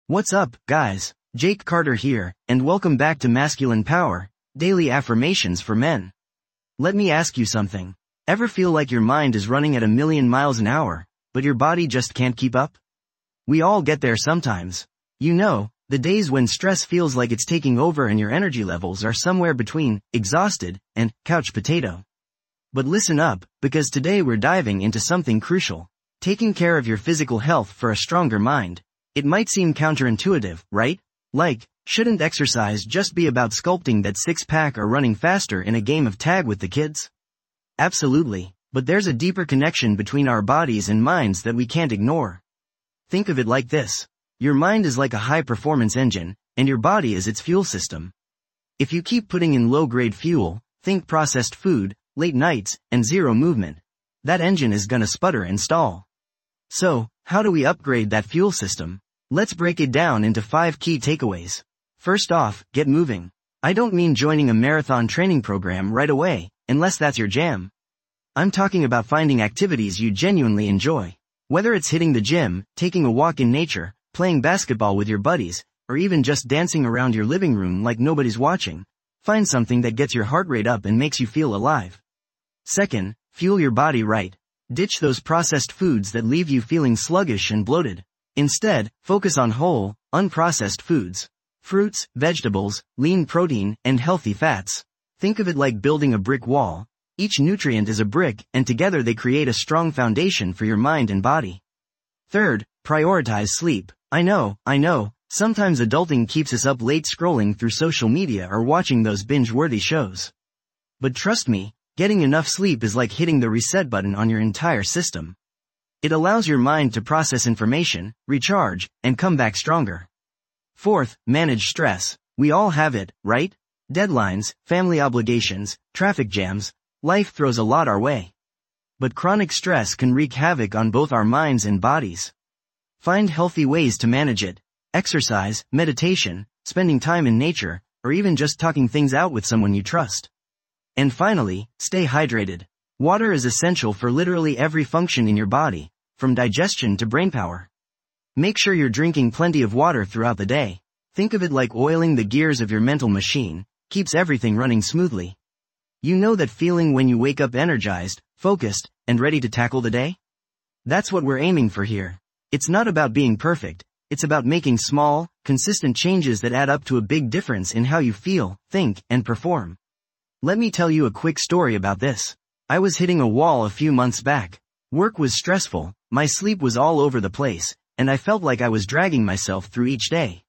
What's up, guys? Jake Carter here, and welcome back to Masculine Power, Daily Affirmations for Men. Let me ask you something. Ever feel like your mind is running at 1,000,000 miles an hour, but your body just can't keep up? We all get there sometimes. You know, the days when stress feels like it's taking over and your energy levels are somewhere between exhausted and couch potato. But listen up, because today we're diving into something crucial. Taking care of your physical health for a stronger mind. It might seem counterintuitive, right? Like, shouldn't exercise just be about sculpting that six-pack or running faster in a game of tag with the kids? Absolutely, but there's a deeper connection between our bodies and minds that we can't ignore. Think of it like this. Your mind is like a high-performance engine, and your body is its fuel system. If you keep putting in low-grade fuel, think processed food, late nights, and zero movement, that engine is gonna sputter and stall. So, how do we upgrade that fuel system? Let's break it down into 5 key takeaways. First off, get moving. I don't mean joining a marathon training program right away, unless that's your jam. I'm talking about finding activities you genuinely enjoy. Whether it's hitting the gym, taking a walk in nature, playing basketball with your buddies, or even just dancing around your living room like nobody's watching, find something that gets your heart rate up and makes you feel alive. Second, fuel your body right. Ditch those processed foods that leave you feeling sluggish and bloated. Instead, focus on whole, unprocessed foods. Fruits, vegetables, lean protein, and healthy fats. Think of it like building a brick wall. Each nutrient is a brick, and together they create a strong foundation for your mind and body. Third, prioritize sleep. I know, sometimes adulting keeps us up late scrolling through social media or watching those binge-worthy shows. But trust me, getting enough sleep is like hitting the reset button on your entire system. It allows your mind to process information, recharge, and come back stronger. Fourth, manage stress. We all have it, right? Deadlines, family obligations, traffic jams, life throws a lot our way. But chronic stress can wreak havoc on both our minds and bodies. Find healthy ways to manage it. Exercise, meditation, spending time in nature, or even just talking things out with someone you trust. And finally, stay hydrated. Water is essential for literally every function in your body, from digestion to brain power. Make sure you're drinking plenty of water throughout the day. Think of it like oiling the gears of your mental machine, keeps everything running smoothly. You know that feeling when you wake up energized, focused, and ready to tackle the day? That's what we're aiming for here. It's not about being perfect, it's about making small, consistent changes that add up to a big difference in how you feel, think, and perform. Let me tell you a quick story about this. I was hitting a wall a few months back. Work was stressful, my sleep was all over the place, and I felt like I was dragging myself through each day.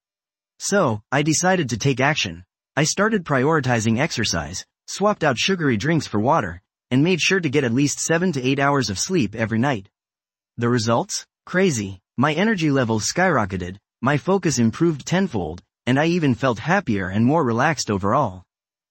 So, I decided to take action. I started prioritizing exercise, swapped out sugary drinks for water, and made sure to get at least 7 to 8 hours of sleep every night. The results? Crazy. My energy levels skyrocketed, my focus improved tenfold, and I even felt happier and more relaxed overall.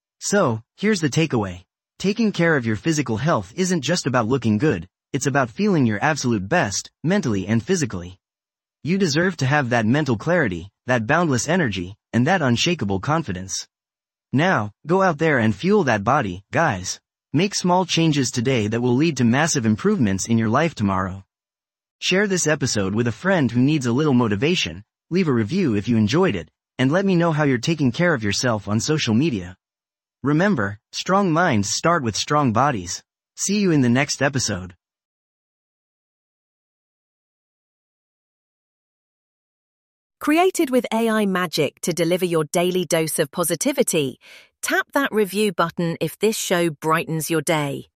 So, here's the takeaway. Taking care of your physical health isn't just about looking good, it's about feeling your absolute best, mentally and physically. You deserve to have that mental clarity, that boundless energy, and that unshakable confidence. Now, go out there and fuel that body, guys. Make small changes today that will lead to massive improvements in your life tomorrow. Share this episode with a friend who needs a little motivation, leave a review if you enjoyed it, and let me know how you're taking care of yourself on social media. Remember, strong minds start with strong bodies. See you in the next episode. Created with AI magic to deliver your daily dose of positivity, tap that review button if this show brightens your day.